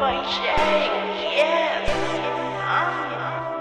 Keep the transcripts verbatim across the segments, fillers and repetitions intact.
boy Jake, yes. Uh.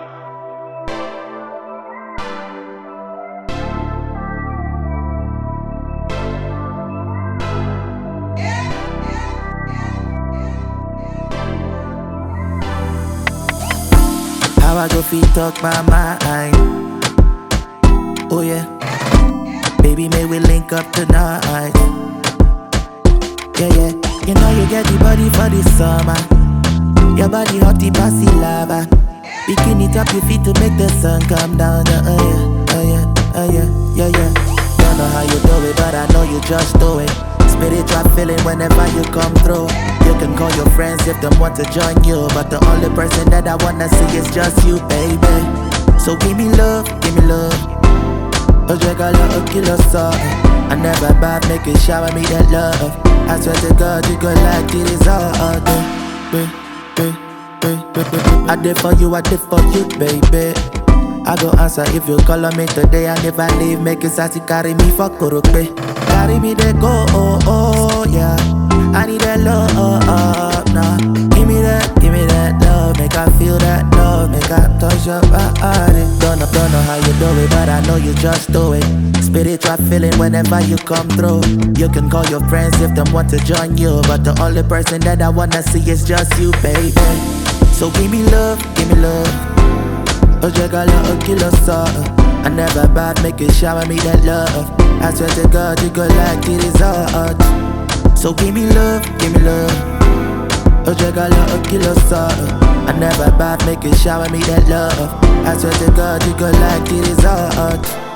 How I go feet talk my mind? Oh yeah, baby, may we link up tonight? Yeah, yeah, you know you get the body for the summer. Your body hot, the passy lava. Picking it up your feet to make the sun come down. Yeah, oh yeah, oh yeah, oh yeah, yeah, yeah. Don't know how you do it, but I know you just do it. Spiritual feeling whenever you come through. You can call your friends if they want to join you, but the only person that I wanna see is just you, baby. So give me love, give me love. Oh, drink a little kilo salt. I never bad, make it shower me that love. I swear to God, you go like it is all day. Baby, baby, baby, I did for you, I did for you, baby. I go answer if you call on me today. And if I leave, make it sassy, carry me for Kurupe. Carry me there, go, oh, oh, yeah. I need that love, oh, oh, nah. Give me that, give me that love. Make I feel that love, make I touch your body. Don't know, don't know how you do it, but I know you just do it. Spiritual feeling whenever you come through. You can call your friends if they want to join you, but the only person that I wanna see is just you, baby. So give me love, give me love. Oh, drink a little kilo salt. I never bad, make it shower me that love. I swear to God, you go like it is hard. So give me love, give me love. Oh, drink a little kilo salt. I never bad, make it shower me that love. I swear to God, you go like it is hard.